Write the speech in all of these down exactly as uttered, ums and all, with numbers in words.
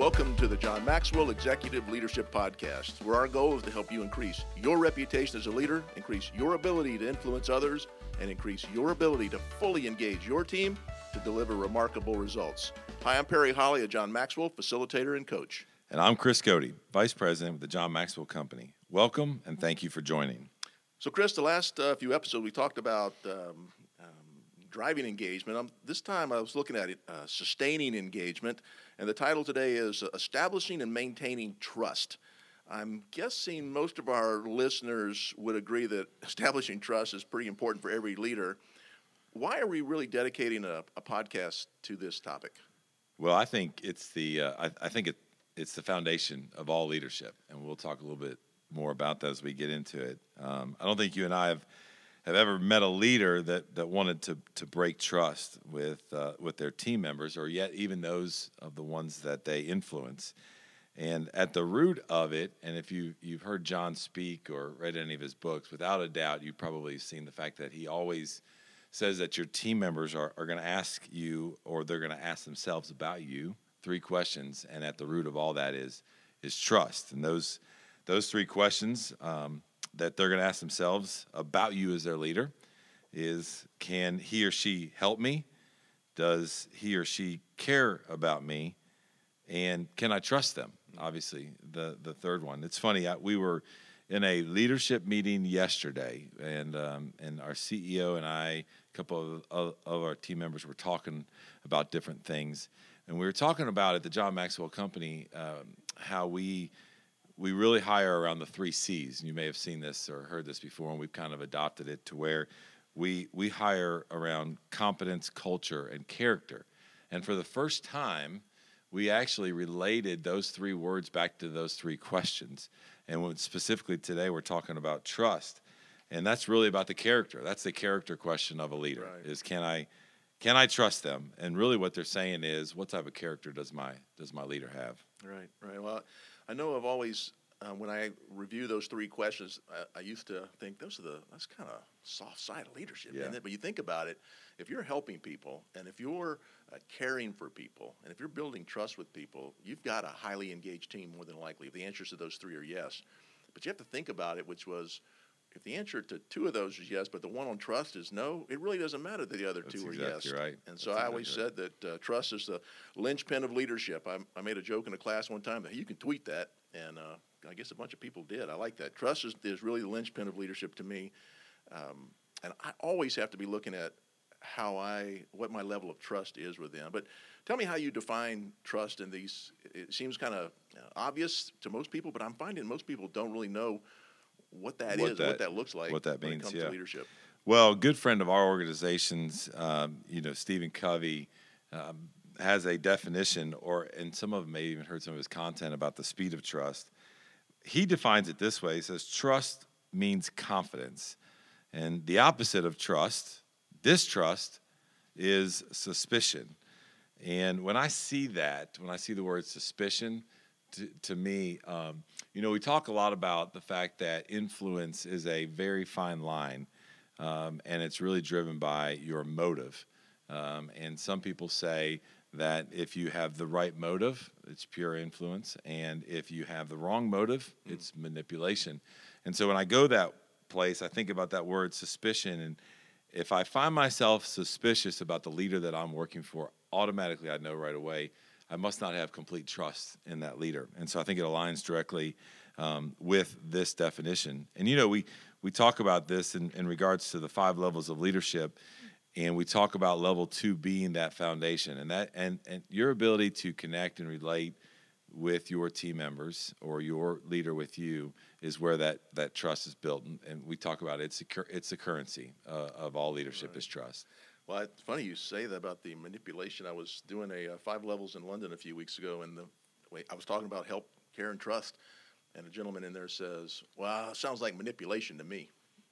Welcome to the John Maxwell Executive Leadership Podcast, where our goal is to help you increase your reputation as a leader, increase your ability to influence others, and increase your ability to fully engage your team to deliver remarkable results. Hi, I'm Perry Holly of John Maxwell, facilitator and coach. And I'm Chris Cody, Vice President with the John Maxwell Company. Welcome, and thank you for joining. So, Chris, the last uh, few episodes we talked about um, um, driving engagement. Um, this time I was looking at it, uh, sustaining engagement, and the title today is uh, Establishing and Maintaining Trust. I'm guessing most of our listeners would agree that establishing trust is pretty important for every leader. Why are we really dedicating a, a podcast to this topic? Well, I think it's the uh, I, I think it it's the foundation of all leadership, and we'll talk a little bit more about that as we get into it. Um, I don't think you and I have have ever met a leader that, that wanted to to break trust with uh, with their team members, or yet even those of the ones that they influence. And at the root of it, and if you, you've heard John speak or read any of his books, without a doubt, you've probably seen the fact that he always says that your team members are, are going to ask you, or they're going to ask themselves about you, three questions, and at the root of all that is is trust. And those those three questions um, that they're going to ask themselves about you as their leader is, can he or she help me? Does he or she care about me? And can I trust them? Obviously, the, the third one. It's funny, I, we were in a leadership meeting yesterday, and um, and our C E O and I, a couple of, of, of our team members were talking about different things. And we were talking about at the John Maxwell Company um, how we we really hire around the three C's. And you may have seen this or heard this before, and we've kind of adopted it to where we we hire around competence, culture, and character. And for the first time, we actually related those three words back to those three questions. And when specifically today, we're talking about trust. And that's really about the character. That's the character question of a leader, right. is can I can I trust them? And really what they're saying is, what type of character does my does my leader have? Right, right. Well, I know I've always, uh, when I review those three questions, I, I used to think those are the, that's kind of soft side of leadership, yeah. isn't it? But you think about it, if you're helping people and if you're uh, caring for people and if you're building trust with people, you've got a highly engaged team more than likely. If the answers to those three are yes. But you have to think about it, which was, if the answer to two of those is yes, but the one on trust is no, it really doesn't matter that the other That's two exactly are yes. Right. And so That's I always exactly said that uh, trust is the linchpin of leadership. I, I made a joke in a class one time that hey, you can tweet that, and uh, I guess a bunch of people did. I like that. Trust is, is really the linchpin of leadership to me. Um, and I always have to be looking at how I, what my level of trust is with them. But tell me how you define trust in these. It seems kind of obvious to most people, but I'm finding most people don't really know what that what is, that, what that looks like, what that when means, it comes yeah. to leadership. Well, a good friend of our organization's, um, you know, Stephen Covey, um, has a definition, or and some of them may even heard some of his content about the speed of trust. He defines it this way. He says, trust means confidence. And the opposite of trust, distrust, is suspicion. And when I see that, when I see the word suspicion, to, to me, um, you know, we talk a lot about the fact that influence is a very fine line, um, and it's really driven by your motive. Um, and some people say that if you have the right motive, it's pure influence, and if you have the wrong motive, mm. it's manipulation. And so when I go that place, I think about that word suspicion, and if I find myself suspicious about the leader that I'm working for, automatically I know right away I must not have complete trust in that leader. And so I think it aligns directly um, with this definition. And, you know, we, we talk about this in, in regards to the five levels of leadership, and we talk about level two being that foundation. And that and, and your ability to connect and relate with your team members or your leader with you is where that, that trust is built. And, and we talk about it. It's, a, it's the currency uh, of all leadership right. is trust. Well, it's funny you say that about the manipulation. I was doing a uh, five levels in London a few weeks ago, and the wait, I was talking about help, care, and trust, and a gentleman in there says, well, it sounds like manipulation to me.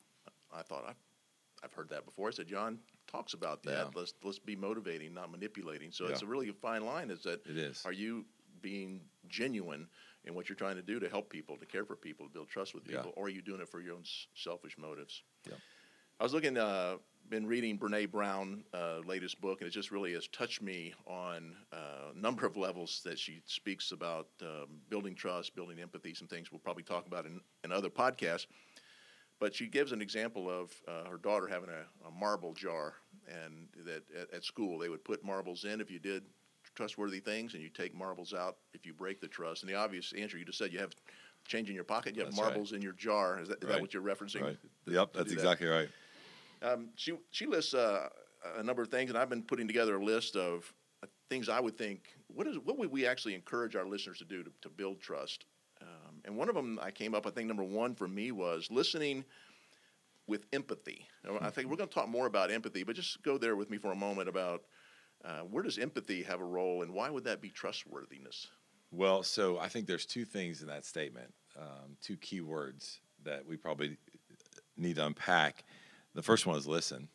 I thought, I've, I've heard that before. I said, John talks about that. Yeah. Let's let's be motivating, not manipulating. So yeah. it's a really fine line is that it is. Are you being genuine in what you're trying to do to help people, to care for people, to build trust with people, yeah. or are you doing it for your own selfish motives? Yeah. I was looking uh, been reading Brene Brown' uh, latest book, and it just really has touched me on uh, a number of levels that she speaks about um, building trust, building empathy, some things we'll probably talk about in, in other podcasts. But she gives an example of uh, her daughter having a, a marble jar, and that at, at school they would put marbles in if you did trustworthy things, and you take marbles out if you break the trust. And the obvious answer, you just said you have change in your pocket, you have That's marbles right. in your jar. Is that, is Right. that what you're referencing? Right. To- Yep, to that's do that? exactly right. Um, she she lists uh, a number of things, and I've been putting together a list of uh, things I would think, what is what would we actually encourage our listeners to do to, to build trust? Um, and one of them I came up, I think number one for me was listening with empathy. Now, I think we're going to talk more about empathy, but just go there with me for a moment about uh, where does empathy have a role, and why would that be trustworthiness? Well, so I think there's two things in that statement, um, two key words that we probably need to unpack. The first one is listen.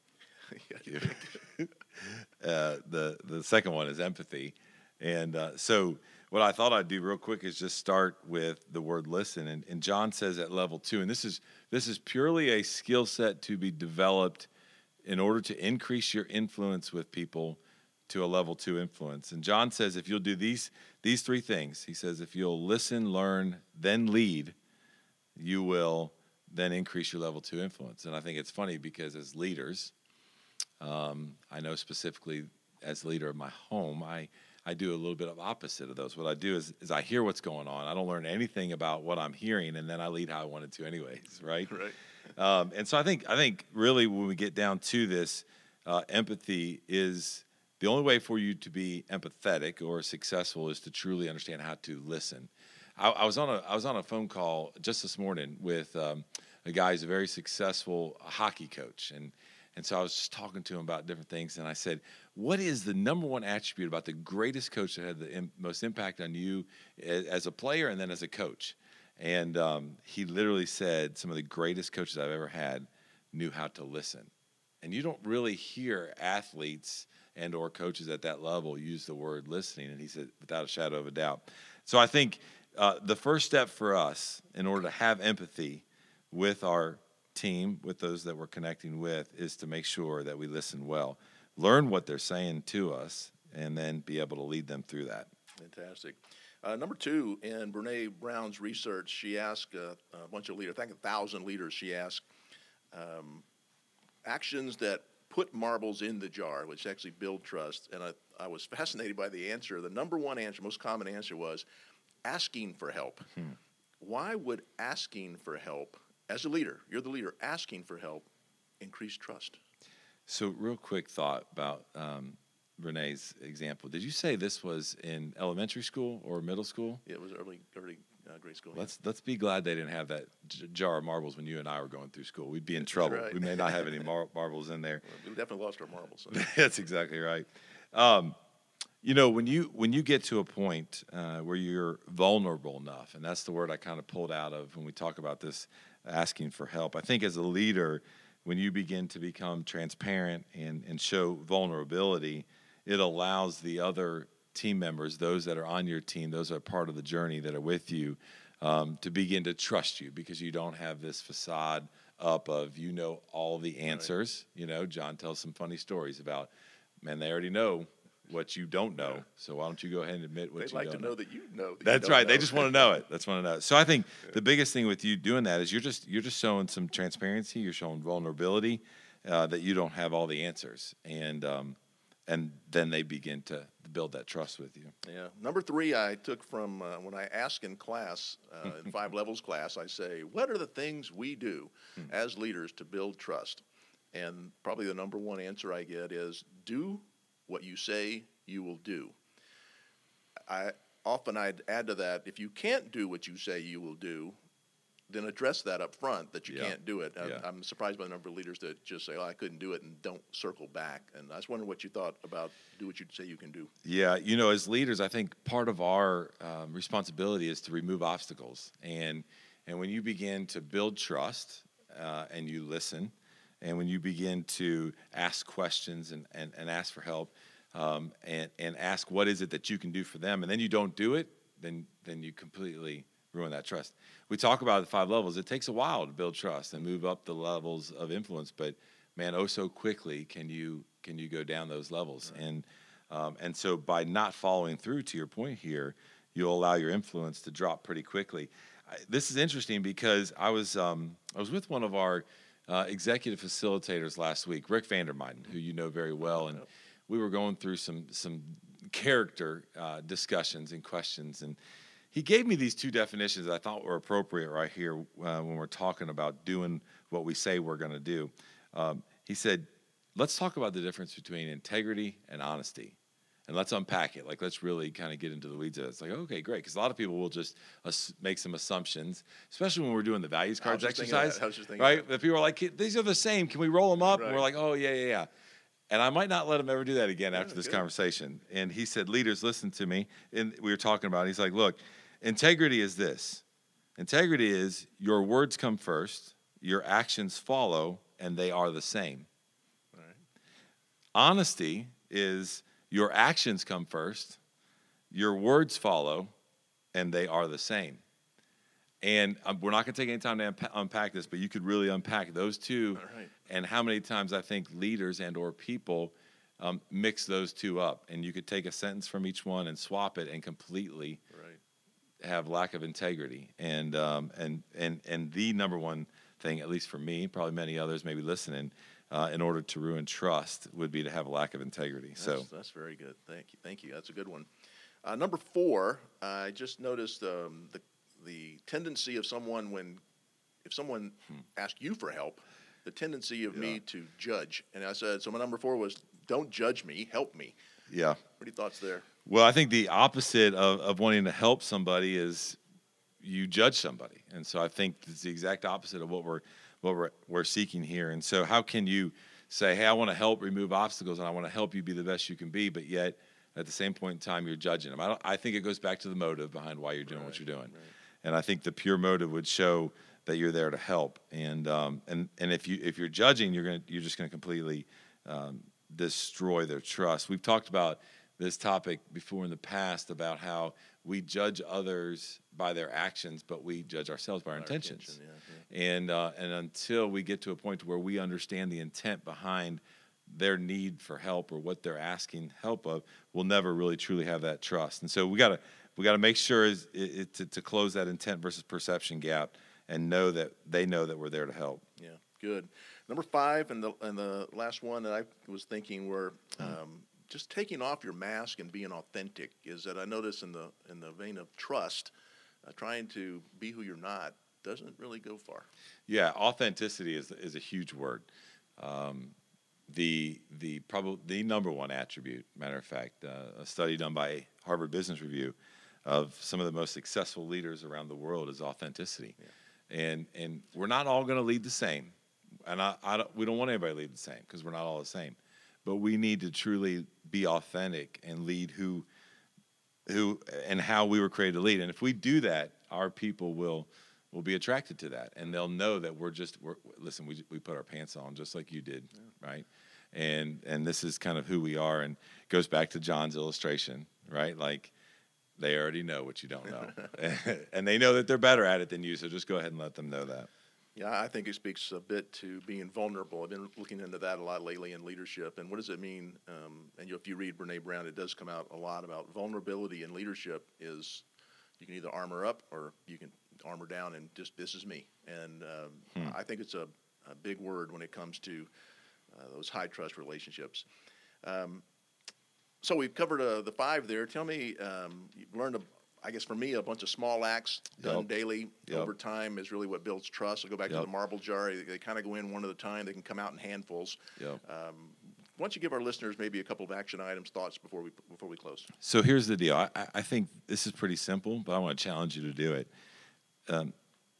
uh, the the second one is empathy. And uh, so what I thought I'd do real quick is just start with the word listen. And, and John says at level two, and this is this is purely a skill set to be developed in order to increase your influence with people to a level two influence. And John says if you'll do these these three things, he says if you'll listen, learn, then lead, you will then increase your level two influence. And I think it's funny because as leaders, um, I know specifically as leader of my home, I, I do a little bit of opposite of those. What I do is, is I hear what's going on. I don't learn anything about what I'm hearing, and then I lead how I wanted to anyways, right? Right. Um, and so I think I think really when we get down to this, uh, empathy is the only way for you to be empathetic or successful is to truly understand how to listen. I, I was on a I was on a phone call just this morning with um, a guy who's a very successful hockey coach, and and so I was just talking to him about different things, and I said, "What is the number one attribute about the greatest coach that had the im- most impact on you as, as a player and then as a coach?" And um, he literally said, "Some of the greatest coaches I've ever had knew how to listen." And you don't really hear athletes and or coaches at that level use the word listening. And he said, without a shadow of a doubt. So I think uh, the first step for us in order to have empathy with our team, with those that we're connecting with, is to make sure that we listen well, learn what they're saying to us, and then be able to lead them through that. Fantastic. Uh, number two, in Brene Brown's research, she asked uh, a bunch of leaders, I think a thousand leaders, she asked um, actions that put marbles in the jar, which actually build trust. And I, I was fascinated by the answer. The number one answer, most common answer was asking for help. Hmm. Why would asking for help, as a leader, you're the leader, asking for help, increase trust? So real quick thought about um, Renee's example. Did you say this was in elementary school or middle school? Yeah, it was early, early uh, grade school. Let's let's be glad they didn't have that j- jar of marbles when you and I were going through school. We'd be in trouble. Right. We may not have any mar- marbles in there. Well, we definitely lost our marbles. So. That's exactly right. Um, you know, when you when you get to a point uh, where you're vulnerable enough, and that's the word I kind of pulled out of when we talk about this asking for help. I think as a leader, when you begin to become transparent and, and show vulnerability, it allows the other team members, those that are on your team, those that are part of the journey that are with you, um, to begin to trust you because you don't have this facade up of, you know, all the answers. Right. You know, John tells some funny stories about, man, they already know what you don't know, yeah. So why don't you go ahead and admit what They'd you like don't to know, know that you know. That That's you don't right. know. They just want to know it. That's want to know it. So I think yeah. the biggest thing with you doing that is you're just you're just showing some transparency. You're showing vulnerability uh, that you don't have all the answers, and um, and then they begin to build that trust with you. Yeah. Number three, I took from uh, when I ask in class, uh, in five levels class, I say, what are the things we do hmm. as leaders to build trust? And probably the number one answer I get is do what you say you will do. I often I'd add to that, if you can't do what you say you will do, then address that up front, that you yeah. can't do it. I, yeah. I'm surprised by the number of leaders that just say, oh, I couldn't do it, and don't circle back. And I was wondering what you thought about do what you say you can do. Yeah, you know, as leaders, I think part of our um, responsibility is to remove obstacles. And and when you begin to build trust uh, and you listen, and when you begin to ask questions and, and, and ask for help, um, and, and ask what is it that you can do for them, and then you don't do it, then then you completely ruin that trust. We talk about the five levels. It takes a while to build trust and move up the levels of influence, but man, oh so quickly can you can you go down those levels. Right. And um, and so by not following through, to your point here, you'll allow your influence to drop pretty quickly. I, this is interesting because I was um, I was with one of our uh, executive facilitators last week, Rick Vandermeiden, who you know very well, and we were going through some some character uh, discussions and questions, and he gave me these two definitions that I thought were appropriate right here uh, when we're talking about doing what we say we're going to do. Um, he said, let's talk about the difference between integrity and honesty. And let's unpack it. Like, let's really kind of get into the weeds of it. It's like, okay, great. Because a lot of people will just ass- make some assumptions, especially when we're doing the values cards exercise. Right? That people are like, these are the same. Can we roll them up? Right. And we're like, oh, yeah, yeah, yeah. And I might not let him ever do that again yeah, after this good. conversation. And he said, leaders, listen to me. And we were talking about it. He's like, look, integrity is this. Integrity is your words come first, your actions follow, and they are the same. Right. Honesty is your actions come first, your words follow, and they are the same. And um, we're not going to take any time to unpa- unpack this, but you could really unpack those two. Right. And how many times I think leaders and or people um, mix those two up. And you could take a sentence from each one and swap it and completely right. have lack of integrity. And, um, and, and, and the number one thing, at least for me, probably many others maybe listening, Uh, in order to ruin trust would be to have a lack of integrity. That's, so that's very good. Thank you. Thank you. That's a good one. Uh, number four, I just noticed um, the the tendency of someone when, if someone hmm. asks you for help, the tendency of yeah. me to judge. And I said, so my number four was, don't judge me, help me. Yeah. What are your thoughts there? Well, I think the opposite of, of wanting to help somebody is you judge somebody. And so I think it's the exact opposite of what we're what we're, we're seeking here. And so how can you say, hey, I want to help remove obstacles and I want to help you be the best you can be, but yet at the same point in time, you're judging them? I, don't, I think it goes back to the motive behind why you're doing right, what you're doing. Right. And I think the pure motive would show that you're there to help. And um, and and if you if you're judging, you're gonna you're just gonna completely um, destroy their trust. We've talked about this topic before in the past about how we judge others by their actions, but we judge ourselves by our, our intentions. Intention, yeah, yeah. And uh, and until we get to a point where we understand the intent behind their need for help or what they're asking help of, we'll never really truly have that trust. And so we gotta we gotta make sure is it, it, to, to close that intent versus perception gap and know that they know that we're there to help. Yeah, good. Number five and the and the last one that I was thinking were. Um, Just taking off your mask and being authentic is that I notice in the in the vein of trust, uh, trying to be who you're not doesn't really go far. Yeah, authenticity is is a huge word. Um, the the probably the number one attribute. Matter of fact, uh, a study done by Harvard Business Review of some of the most successful leaders around the world is authenticity, yeah. and and we're not all going to lead the same, and I, I don't, we don't want anybody to lead the same because we're not all the same. But we need to truly be authentic and lead who, who, and how we were created to lead. And if we do that, our people will will be attracted to that, and they'll know that we're just we're, listen. We we put our pants on just like you did, yeah. right? And and this is kind of who we are, and it goes back to John's illustration, right? Like they already know what you don't know, and they know that they're better at it than you. So just go ahead and let them know that. Yeah, I think it speaks a bit to being vulnerable. I've been looking into that a lot lately in leadership. And what does it mean? Um, and you, if you read Brene Brown, it does come out a lot about vulnerability in leadership is you can either armor up or you can armor down and just, this is me. And um, hmm. I think it's a, a big word when it comes to uh, those high trust relationships. Um, so we've covered uh, the five there. Tell me, um, you've learned a I guess for me, a bunch of small acts done yep. daily yep. over time is really what builds trust. I'll go back yep. to the marble jar. They, they kind of go in one at a time. They can come out in handfuls. Yep. Um, why don't you give our listeners maybe a couple of action items, thoughts before we before we close? So here's the deal. I, I think this is pretty simple, but I want to challenge you to do it. Um,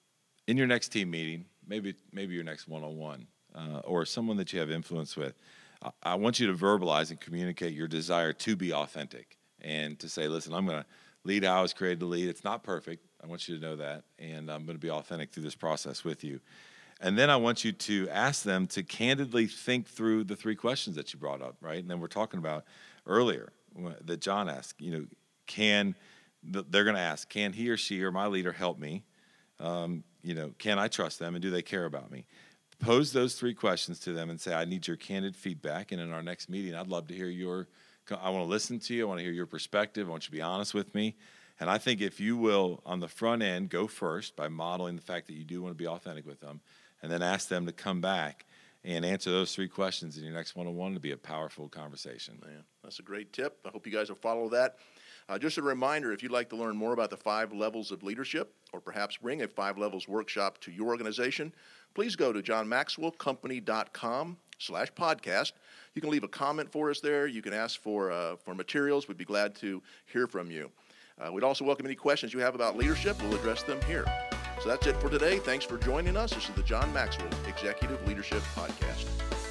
in your next team meeting, maybe maybe your next one-on-one, uh, or someone that you have influence with, I, I want you to verbalize and communicate your desire to be authentic and to say, listen, I'm going to lead how I was created to lead. It's not perfect. I want you to know that. And I'm going to be authentic through this process with you. And then I want you to ask them to candidly think through the three questions that you brought up, right? And then we're talking about earlier that John asked, you know, can, they're going to ask, can he or she or my leader help me? Um, you know, can I trust them and do they care about me? pose those three questions to them and say, I need your candid feedback. And in our next meeting, I'd love to hear your, I want to listen to you. I want to hear your perspective. I want you to be honest with me. And I think if you will, on the front end, go first by modeling the fact that you do want to be authentic with them, and then ask them to come back and answer those three questions in your next one-on-one, to be a powerful conversation. Man, that's a great tip. I hope you guys will follow that. Uh, just a reminder, if you'd like to learn more about the five levels of leadership, or perhaps bring a five levels workshop to your organization, please go to john maxwell company dot com slash podcast. You can leave a comment for us there. You can ask for uh, for materials. We'd be glad to hear from you. Uh, we'd also welcome any questions you have about leadership. We'll address them here. So that's it for today. Thanks for joining us. This is the John Maxwell Executive Leadership Podcast.